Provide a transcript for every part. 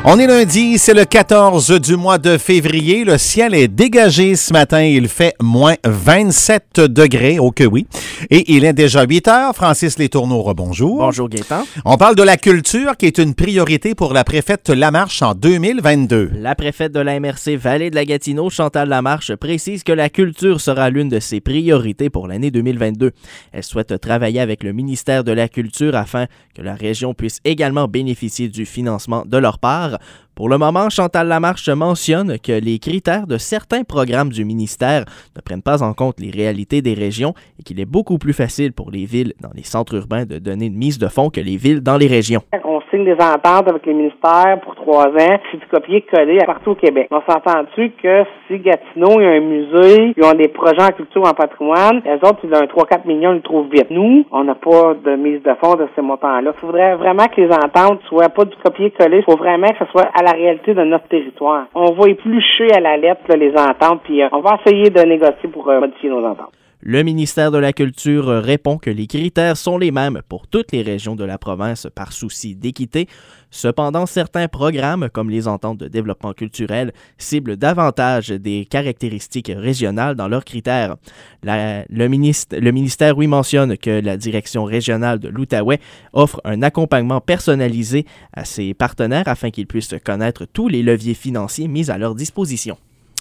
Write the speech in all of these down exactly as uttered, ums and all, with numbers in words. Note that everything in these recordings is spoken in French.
On est lundi, c'est le quatorze du mois de février. Le ciel est dégagé ce matin. Il fait moins vingt-sept degrés, oh que oui. Et il est déjà huit heures. Francis Letourneau, rebonjour. Bonjour Gaétan. On parle de la culture qui est une priorité pour la préfète Lamarche en deux mille vingt-deux. La préfète de la M R C Vallée de la Gatineau, Chantal Lamarche, précise que la culture sera l'une de ses priorités pour l'année deux mille vingt-deux. Elle souhaite travailler avec le ministère de la Culture afin que la région puisse également bénéficier du financement de leur part. Pour le moment, Chantal Lamarche mentionne que les critères de certains programmes du ministère ne prennent pas en compte les réalités des régions et qu'il est beaucoup plus facile pour les villes dans les centres urbains de donner une mise de fonds que les villes dans les régions. On signe des ententes avec les ministères pour trois ans, c'est du copier-coller partout au Québec. On s'entend-tu que si Gatineau, il y a un musée, ils ont des projets en culture, en patrimoine, les autres, ils ont un trois à quatre millions, ils le trouvent vite. Nous, on n'a pas de mise de fonds de ces montants-là. Il faudrait vraiment que les ententes soient pas du copier-coller, il faut vraiment que ce soit à la réalité de notre territoire. On va éplucher à la lettre là, les ententes, puis euh, on va essayer de négocier pour euh, modifier nos ententes. Le ministère de la Culture répond que les critères sont les mêmes pour toutes les régions de la province par souci d'équité. Cependant, certains programmes, comme les ententes de développement culturel, ciblent davantage des caractéristiques régionales dans leurs critères. La, le, ministre, le ministère, oui, mentionne que la direction régionale de l'Outaouais offre un accompagnement personnalisé à ses partenaires afin qu'ils puissent connaître tous les leviers financiers mis à leur disposition.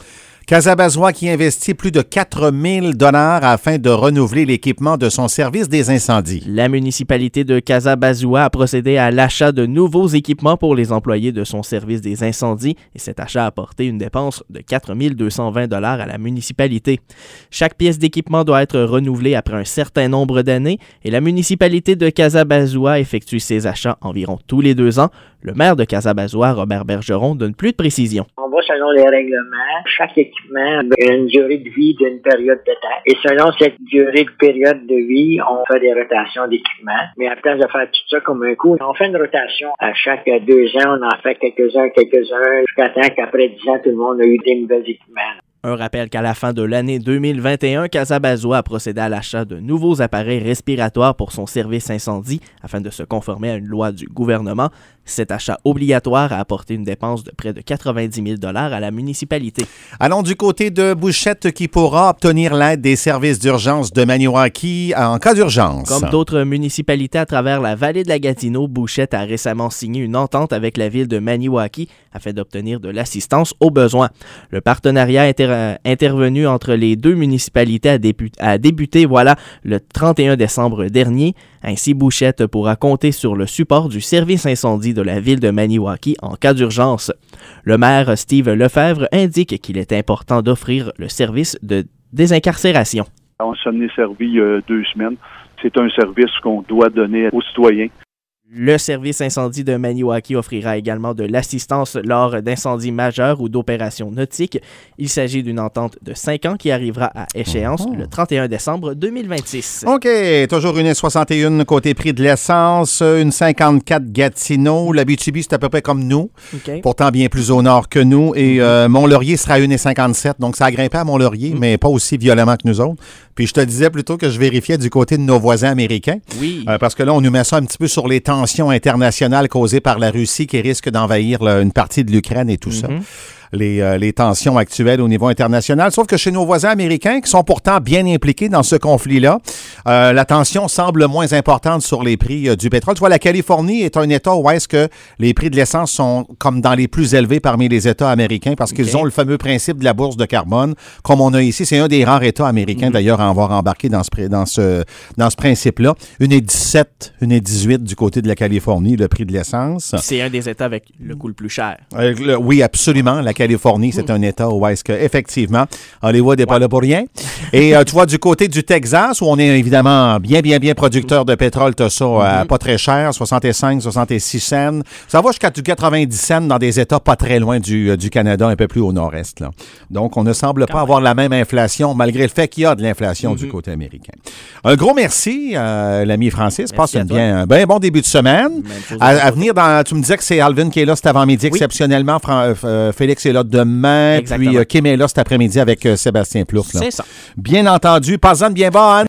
Casabazois qui investit plus de quatre mille dollars afin de renouveler l'équipement de son service des incendies. La municipalité de Casabazois a procédé à l'achat de nouveaux équipements pour les employés de son service des incendies et cet achat a apporté une dépense de quatre mille deux cent vingt dollars à la municipalité. Chaque pièce d'équipement doit être renouvelée après un certain nombre d'années et la municipalité de Casabazois effectue ses achats environ tous les deux ans. Le maire de Casabazois, Robert Bergeron, donne plus de précisions. On va selon les règlements. Chaque équipement a une durée de vie d'une période de temps. Et selon cette durée de période de vie, on fait des rotations d'équipements. Mais à place de faire tout ça comme un coup, on fait une rotation. À chaque deux ans, on en fait quelques-uns, quelques-uns, jusqu'à temps qu'après dix ans, tout le monde a eu des nouveaux équipements. Un rappel qu'à la fin de l'année deux mille vingt et un, Casabazois a procédé à l'achat de nouveaux appareils respiratoires pour son service incendie afin de se conformer à une loi du gouvernement. Cet achat obligatoire a apporté une dépense de près de quatre-vingt-dix mille dollars à la municipalité. Allons du côté de Bouchette qui pourra obtenir l'aide des services d'urgence de Maniwaki en cas d'urgence. Comme d'autres municipalités à travers la vallée de la Gatineau, Bouchette a récemment signé une entente avec la ville de Maniwaki afin d'obtenir de l'assistance aux besoins. Le partenariat inter- intervenu entre les deux municipalités a, débu- a débuté voilà, le trente et un décembre dernier. Ainsi, Bouchette pourra compter sur le support du service incendie de la ville de Maniwaki en cas d'urgence. Le maire Steve Lefebvre indique qu'il est important d'offrir le service de désincarcération. On s'en est servi il y a deux semaines. C'est un service qu'on doit donner aux citoyens. Le service incendie de Maniwaki offrira également de l'assistance lors d'incendies majeurs ou d'opérations nautiques. Il s'agit d'une entente de cinq ans qui arrivera à échéance oh. le trente et un décembre deux mille vingt-six. OK. Toujours une soixante et un côté prix de l'essence, une cinquante-quatre Gatineau. L'Abitibi, c'est à peu près comme nous, okay. Pourtant bien plus au nord que nous. Et euh, Mont-Laurier sera à une cinquante-sept. Donc, ça a grimpé à Mont-Laurier, mm. mais pas aussi violemment que nous autres. Puis, je te disais plutôt que je vérifiais du côté de nos voisins américains. Oui. Euh, parce que là, on nous met ça un petit peu sur les temps internationales causées par la Russie qui risque d'envahir là, une partie de l'Ukraine et tout mm-hmm. ça. Les, euh, les tensions actuelles au niveau international. Sauf que chez nos voisins américains, qui sont pourtant bien impliqués dans ce conflit-là, euh, la tension semble moins importante sur les prix euh, du pétrole. Tu vois, la Californie est un État où est-ce que les prix de l'essence sont comme dans les plus élevés parmi les États américains parce qu'ils okay. ont le fameux principe de la bourse de carbone, comme on a ici. C'est un des rares États américains, mm-hmm. d'ailleurs, à avoir embarqué dans ce, dans ce, dans ce principe-là. Une et dix-sept, une et dix-huit du côté de la Californie, le prix de l'essence. C'est un des États avec le coût le plus cher. Euh, le, oui, absolument. La Californie, c'est un État où est-ce que, effectivement, Hollywood n'est pas là pour rien. Et euh, tu vois, du côté du Texas, où on est évidemment bien, bien, bien producteur de pétrole, tu as ça euh, pas très cher, soixante-cinq, soixante-six cents. Ça va jusqu'à du quatre-vingt-dix cents dans des États pas très loin du, du Canada, un peu plus au nord-est. Là. Donc, on ne semble Quand pas même. avoir la même inflation, malgré le fait qu'il y a de l'inflation mm-hmm. du côté américain. Un gros merci, euh, l'ami Francis. Passe un bien, un bien bon début de semaine. À, à venir, dans, tu me disais que c'est Alvin qui est là cet avant-midi, oui. exceptionnellement. Fran- euh, Félix est là demain. Exactement. Puis euh, Kim est là cet après-midi avec euh, Sébastien Plouffe. Là. C'est ça. Bien entendu. Passez-en de bien bonne.